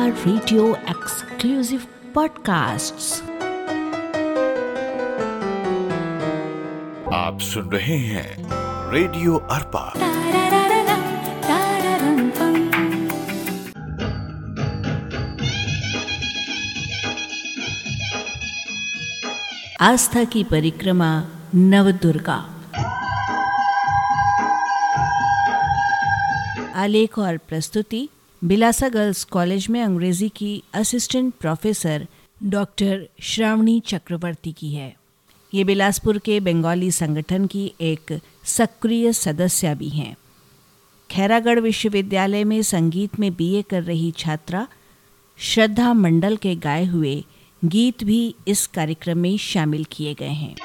Radio exclusive podcasts. आप सुन रहे हैं रेडियो अर्पा। आस्था की परिक्रमा नवदुर्गा। आलेख और प्रस्तुति बिलासा गर्ल्स कॉलेज में अंग्रेजी की assistant professor doctor Shravani Chakraborty की है। ये बिलासपुर के बंगाली संगठन की एक सक्रिय सदस्य भी हैं। खैरागढ़ विश्वविद्यालय में संगीत में बीए कर रही छात्रा श्रद्धा मंडल के गाए हुए गीत भी इस कार्यक्रम में शामिल किए गए हैं।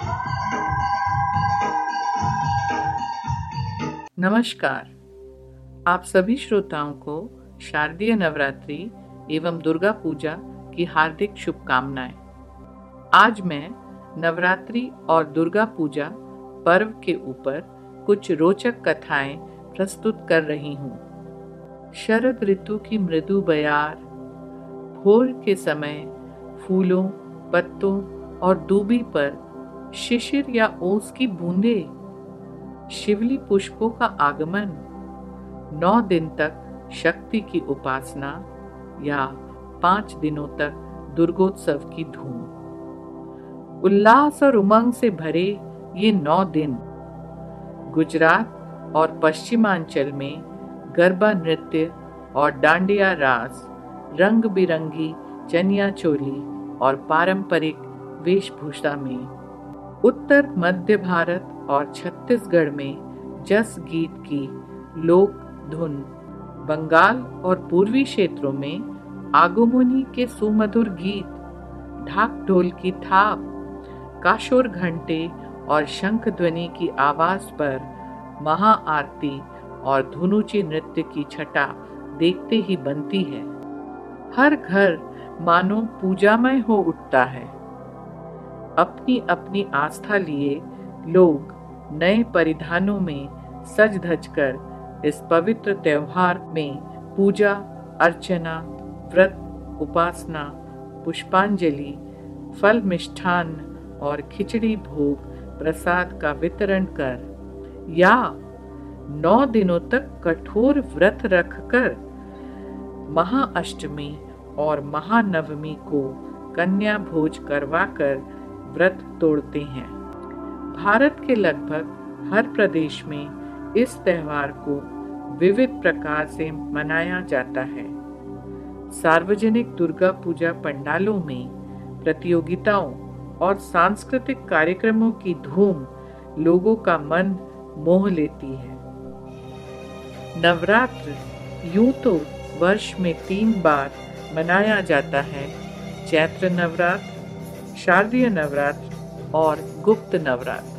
नमस्कार, आप सभी श्रोताओं को शारदीय नवरात्रि एवं दुर्गा पूजा की हार्दिक शुभकामनाएं। आज मैं नवरात्रि और दुर्गा पूजा पर्व के ऊपर कुछ रोचक कथाएं प्रस्तुत कर रही हूँ। शरद ऋतु की मृदु बयार, भोर के समय फूलों, पत्तों और दूबी पर शिशिर या ओस की बूंदें, शिवली पुष्पों का आगमन, 9 दिन तक शक्ति की उपासना या 5 दिनों तक दुर्गोत्सव की धूम। उल्लास और उमंग से भरे ये 9 दिन गुजरात और पश्चिमांचल में गरबा नृत्य और डांडिया रास, रंग बिरंगी चनिया चोली और पारंपरिक वेशभूषा में, उत्तर मध्य भारत और छत्तीसगढ़ में जस गीत की लोक धुन, बंगाल और पूर्वी क्षेत्रों में आगमनी के सुमधुर गीत, ढाक ढोल की थाप, काशोर घंटे और शंख ध्वनि की आवाज पर महाआरती और धुनुची नृत्य की छटा देखते ही बनती है। हर घर मानो पूजामय हो उठता है। अपनी अपनी आस्था लिए लोग नए परिधानों में सज धज कर इस पवित्र त्योहार में पूजा अर्चना, व्रत, उपासना, पुष्पांजलि, फल मिष्ठान और खिचड़ी भोग प्रसाद का वितरण कर या 9 दिनों तक कठोर व्रत रखकर महाअष्टमी और महानवमी को कन्या भोज करवाकर व्रत तोड़ते हैं। भारत के लगभग हर प्रदेश में इस त्योहार को विविध प्रकार से मनाया जाता है। सार्वजनिक दुर्गा पूजा पंडालों में प्रतियोगिताओं और सांस्कृतिक कार्यक्रमों की धूम लोगों का मन मोह लेती है। नवरात्र यूं तो वर्ष में 3 बार मनाया जाता है: चैत्र नवरात्र, शारदीय नवरात्र और गुप्त नवरात्र।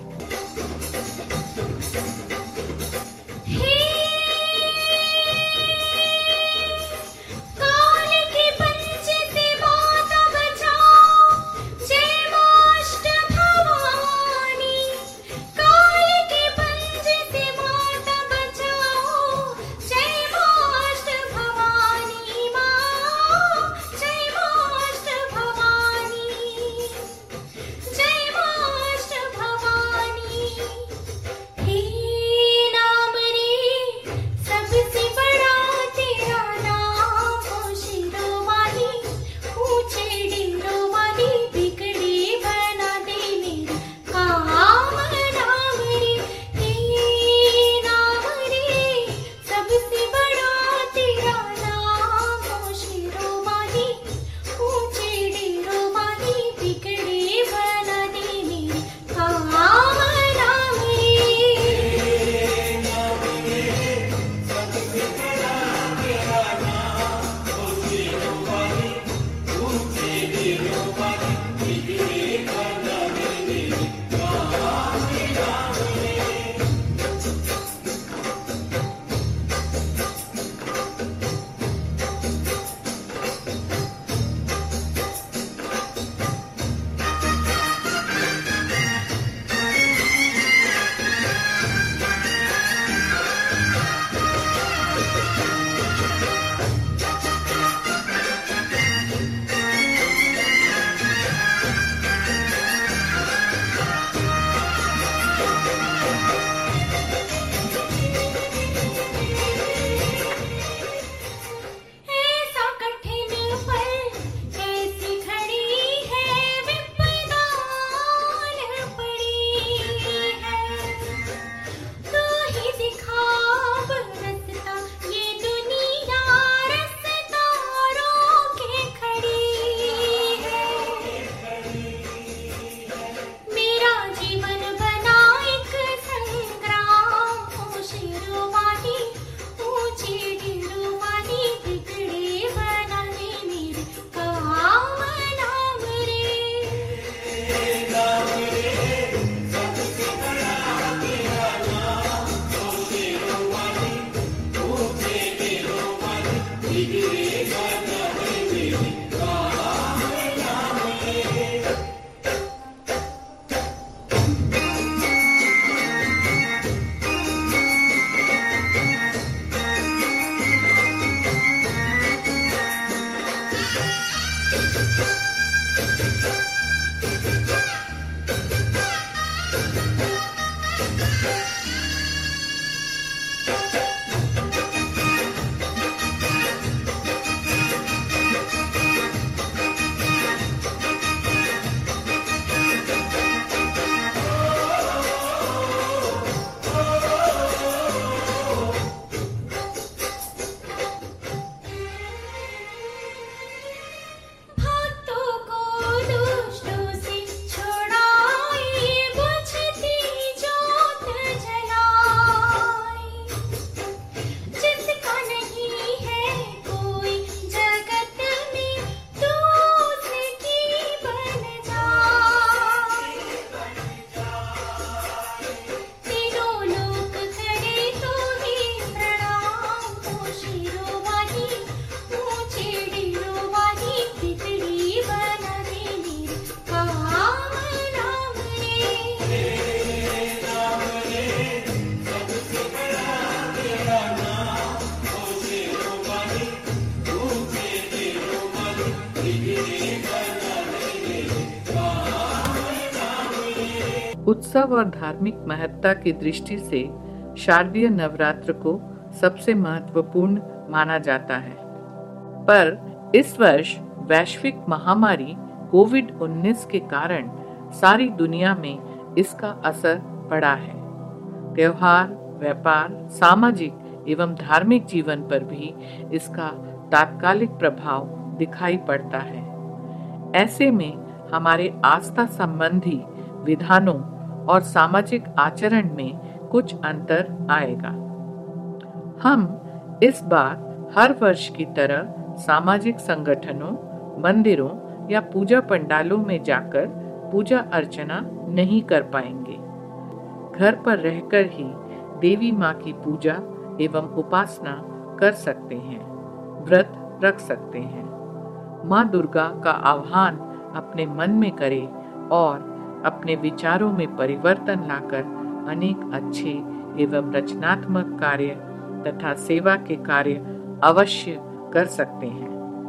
उत्सव और धार्मिक महत्ता की दृष्टि से शारदीय नवरात्र को सबसे महत्वपूर्ण माना जाता है। पर इस वर्ष वैश्विक महामारी कोविड-19 के कारण सारी दुनिया में इसका असर पड़ा है। त्योहार, व्यापार, सामाजिक एवं धार्मिक जीवन पर भी इसका तात्कालिक प्रभाव दिखाई पड़ता है। ऐसे में हमारे आस्था संबंधी विधानों और सामाजिक आचरण में कुछ अंतर आएगा। हम इस बार हर वर्ष की तरह सामाजिक संगठनों, मंदिरों या पूजा पंडालों में जाकर पूजा अर्चना नहीं कर पाएंगे। घर पर रहकर ही देवी माँ की पूजा एवं उपासना कर सकते हैं, व्रत रख सकते हैं। माँ दुर्गा का आह्वान अपने मन में करें और अपने विचारों में परिवर्तन लाकर अनेक अच्छे एवं रचनात्मक कार्य तथा सेवा के कार्य अवश्य कर सकते हैं।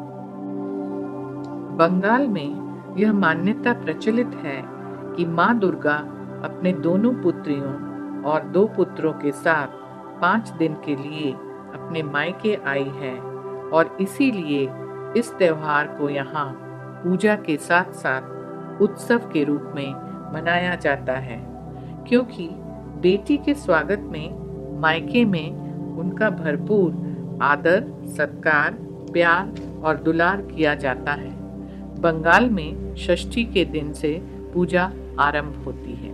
बंगाल में यह मान्यता प्रचलित है कि माँ दुर्गा अपने दोनों पुत्रियों और 2 पुत्रों के साथ 5 दिन के लिए अपने मायके आई है और इसीलिए इस त्योहार को यहाँ पूजा के साथ साथ उत्सव के रूप में मनाया जाता है, क्योंकि बेटी के स्वागत में मायके में उनका भरपूर आदर, सत्कार, प्यार और दुलार किया जाता है। बंगाल में षष्ठी के दिन से पूजा आरंभ होती है।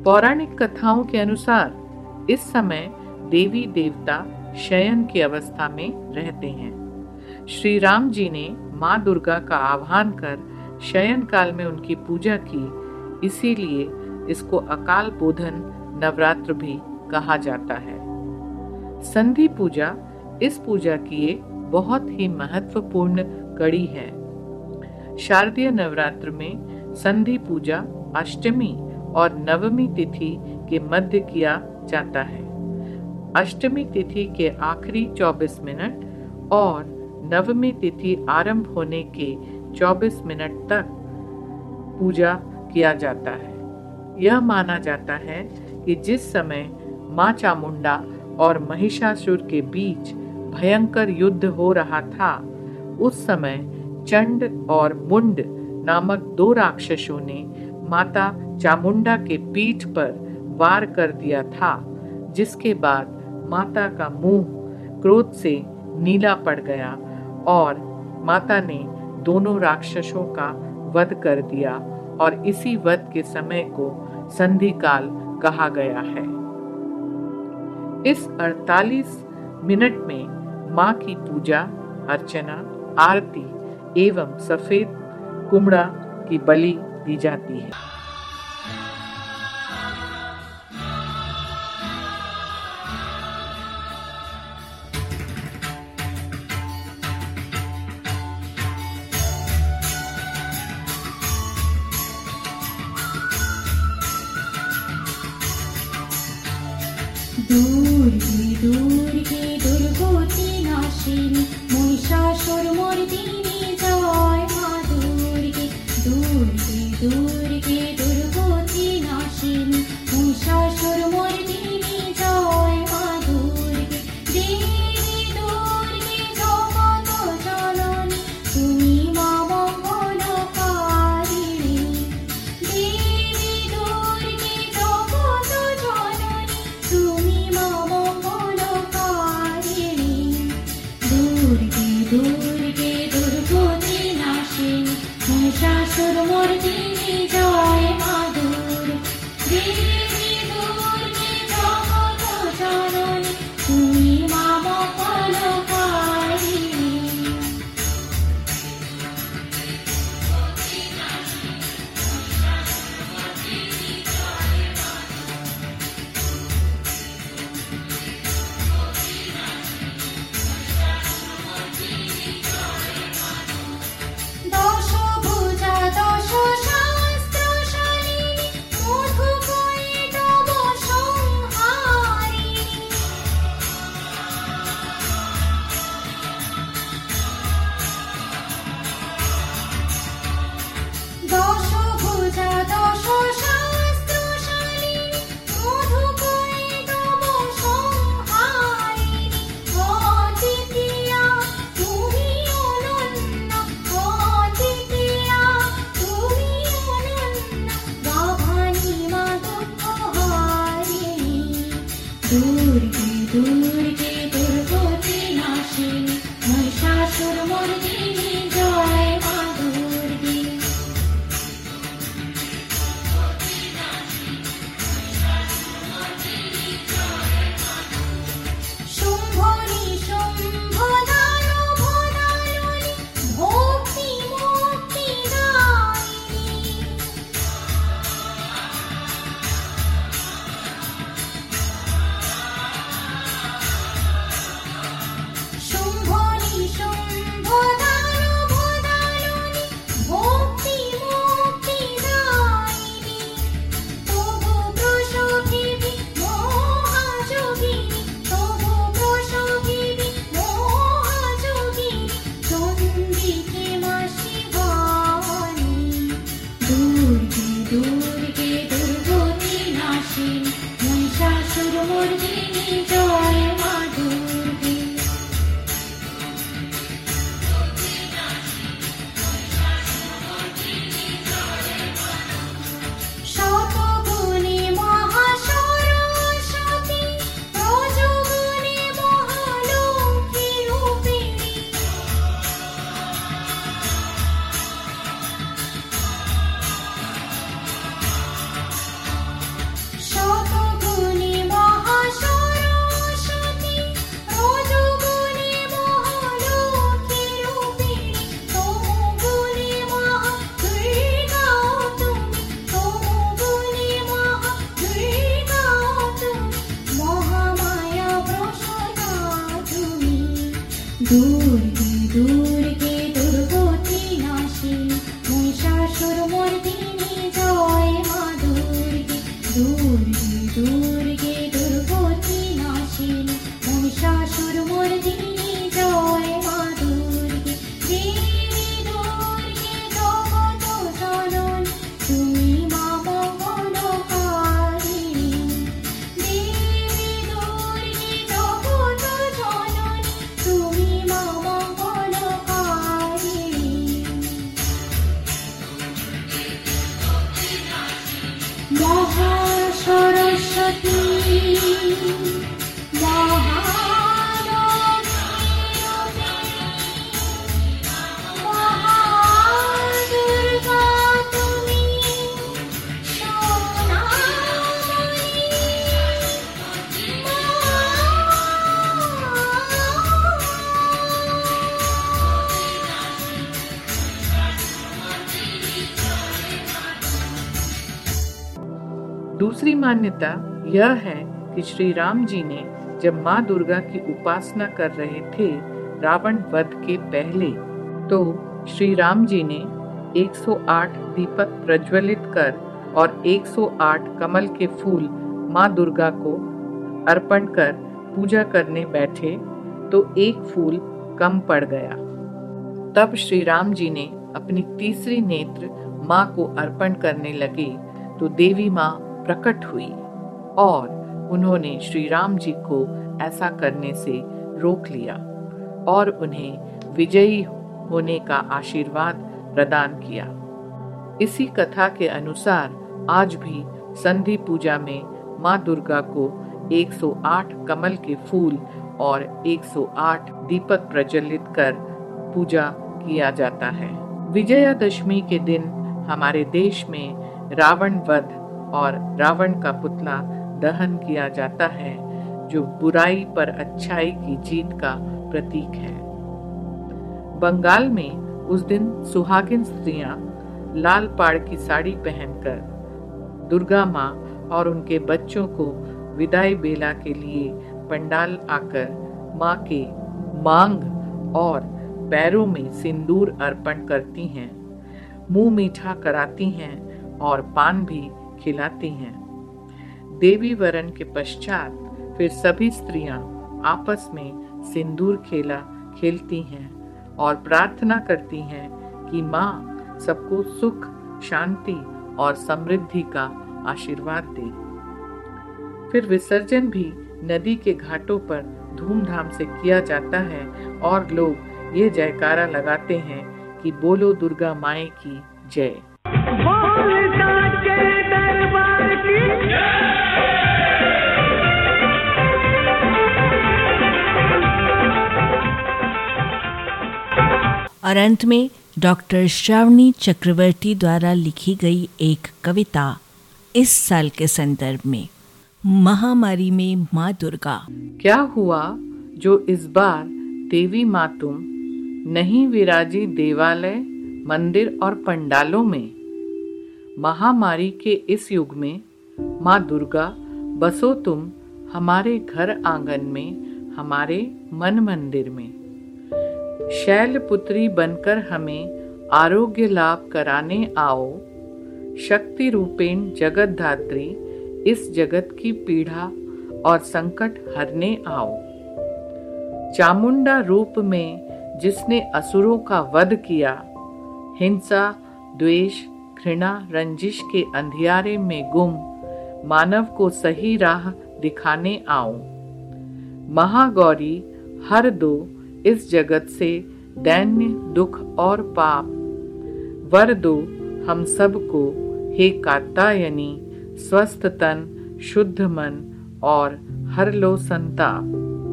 पौराणिक कथाओं के अनुसार इस समय देवी देवता शयन की अवस्था में रहते हैं। श्री राम जी ने माँ दुर्गा का आह्वान कर शयन काल में उनकी पूजा की, इसीलिए इसको अकाल बोधन नवरात्र भी कहा जाता है। संधि पूजा इस पूजा की एक बहुत ही महत्वपूर्ण कड़ी है। शारदीय नवरात्र में संधि पूजा अष्टमी और नवमी तिथि के मध्य किया जाता है। अष्टमी तिथि के आखिरी 24 मिनट और नवमी तिथि आरंभ होने के 24 मिनट तक पूजा किया जाता है। यह माना जाता है कि जिस समय माँ चामुंडा और महिषासुर के बीच भयंकर युद्ध हो रहा था, उस समय चंड और मुंड नामक 2 राक्षसों ने माता चामुंडा के पीठ पर वार कर दिया था, जिसके बाद माता का मुंह क्रोध से नीला पड़ गया और माता ने दोनों राक्षसों का वध कर दिया और इसी वध के समय को संधि काल कहा गया है। इस 48 मिनट में माँ की पूजा अर्चना, आरती एवं सफेद कुमड़ा की बलि दी जाती है। दूर के दुर्गति नाशिनी महिषासुर मर्दिनी जय माँ दुर्गे। दूर के दुर्गति नाशिनी महिषासुर मर्दिनी जय माँ दुर्गे। देवी दुर्गे जगत जननी তুমি মা মঙ্গলকারিণী। দেবী দুর্গে জগত জননী তুমি মা মঙ্গলকারিণী। দুর্গে দুর্গতি নাশিনী महिषासुर मर्दिनी जय মা দুর্গে। দেবী দুর্গে জগত জননী তুমি মা মঙ্গলকারিণী। দশভুজা দশ শাস্ত্রশালিনী মধুকরী তব সংহারিণী। দশভুজা দশ শাস্ত্রশালিনী মধুকরী তব সংহারিণী। অদ্বিতীয়া তুমি অনন্য, অদ্বিতীয়া তুমি অনন্য, গাভানি মা দুঃখহারিণী। দুর্গে দুর্গতি নাশিনী महिषासुर मर्दिनी जय মা দুর্গে। শুম্ভ নিশুম্ভ দানব দাননী ভক্তি মুক্তি দায়িনী। শুম্ভ নিশুম্ভ দানব দাননী ভক্তি মুক্তি দায়িনী। তবু প্রসভিবি মহাযোগিনী, তবু প্রসভিবি মহাযোগিনী, চন্ডিকে মা শিবানী। দুর্গে দুর্গতি নাশিনী महिषासुर मर्दिनी जय মা দুর্গে। শতগুণে মহাসরস্বতী রজগুণে মহালক্ষ্মী রূপিণী। महासरस्वती महादुर्गा तुम्ही दूसरी मान्यता यह है कि श्री राम जी ने जब माँ दुर्गा की उपासना कर रहे थे रावण वध के पहले, तो श्री राम जी ने 108 दीपक प्रज्वलित कर और 108 कमल के फूल माँ दुर्गा को अर्पण कर पूजा करने बैठे तो एक फूल कम पड़ गया। तब श्री राम जी ने अपनी तीसरी नेत्र माँ को अर्पण करने लगे तो देवी माँ प्रकट हुई और उन्होंने श्री राम जी को ऐसा करने से रोक लिया और उन्हें विजयी होने का आशीर्वाद प्रदान किया। इसी कथा के अनुसार आज भी संधि पूजा में माँ दुर्गा को 108 कमल के फूल और 108 दीपक प्रज्वलित कर पूजा किया जाता है। विजयादशमी के दिन हमारे देश में रावण वध और रावण का पुतला दहन किया जाता है, जो बुराई पर अच्छाई की जीत का प्रतीक है। बंगाल में उस दिन सुहागिन स्त्रियां लाल पाड़ की साड़ी पहनकर दुर्गा माँ और उनके बच्चों को विदाई बेला के लिए पंडाल आकर माँ के मांग और पैरों में सिंदूर अर्पण करती हैं, मुंह मीठा कराती हैं और पान भी खिलाती हैं। देवी वरण के पश्चात फिर सभी स्त्रियां आपस में सिंदूर खेला खेलती हैं और प्रार्थना करती हैं कि माँ सबको सुख, शांति और समृद्धि का आशीर्वाद दे। फिर विसर्जन भी नदी के घाटों पर धूमधाम से किया जाता है और लोग ये जयकारा लगाते हैं कि बोलो दुर्गा माई की जय। और अंत में डॉक्टर श्रावणी चक्रवर्ती द्वारा लिखी गई एक कविता इस साल के संदर्भ में, महामारी में माँ दुर्गा। क्या हुआ जो इस बार देवी माँ तुम नहीं विराजी देवालय, मंदिर और पंडालों में। महामारी के इस युग में माँ दुर्गा बसो तुम हमारे घर आंगन में, हमारे मन मंदिर में। शैलपुत्री बनकर हमें आरोग्य लाभ कराने आओ, शक्ति रूपेण जगत धात्री इस जगत की पीड़ा और संकट हरने आओ। चामुंडा रूप में जिसने असुरों का वध किया, हिंसा, द्वेष, घृणा, रंजिश के अंधियारे में गुम मानव को सही राह दिखाने आओ। महागौरी हर दो इस जगत से दैन्य दुख और पाप, वर दो हम सबको हे कात्यायनी, स्वस्थ तन, शुद्ध मन और हर लो संताप।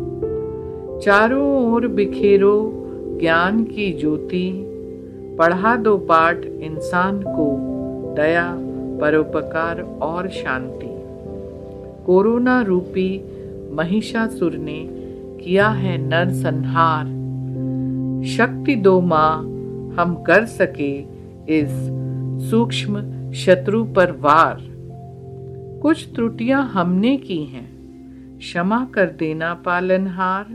चारों ओर बिखेरो ज्ञान की ज्योति, पढ़ा दो पाठ इंसान को, दया, परोपकार और शांति। कोरोना रूपी महिषासुर ने किया है नरसंहार, शक्ति दो माँ हम कर सके इस सूक्ष्म शत्रु पर वार। कुछ त्रुटियां हमने की हैं, क्षमा कर देना पालनहार।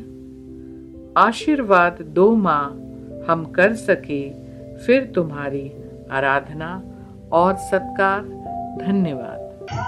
आशीर्वाद दो माँ हम कर सके फिर तुम्हारी आराधना और सत्कार। धन्यवाद।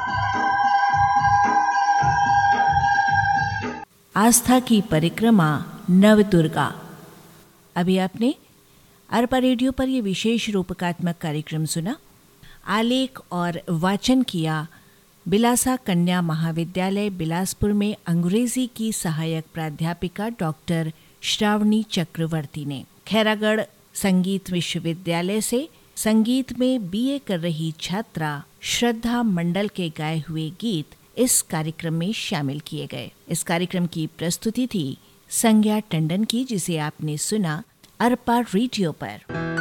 आस्था की परिक्रमा नवदुर्गा। अभी आपने अरपा रेडियो पर यह विशेष रूपकात्मक कार्यक्रम सुना। आलेख और वाचन किया बिलासा कन्या महाविद्यालय बिलासपुर में अंग्रेजी की सहायक प्राध्यापिका डॉक्टर श्रावणी चक्रवर्ती ने। खैरागढ़ संगीत विश्वविद्यालय से संगीत में बीए कर रही छात्रा श्रद्धा मंडल के गाए हुए गीत इस कार्यक्रम में शामिल किए गए। इस कार्यक्रम की प्रस्तुति थी संज्ञा टंडन की, जिसे आपने सुना अरपा रेडियो पर।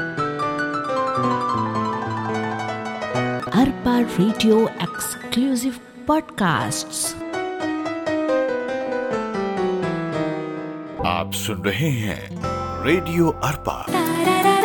Arpa radio exclusive podcasts. आप सुन रहे हैं रेडियो अरपा।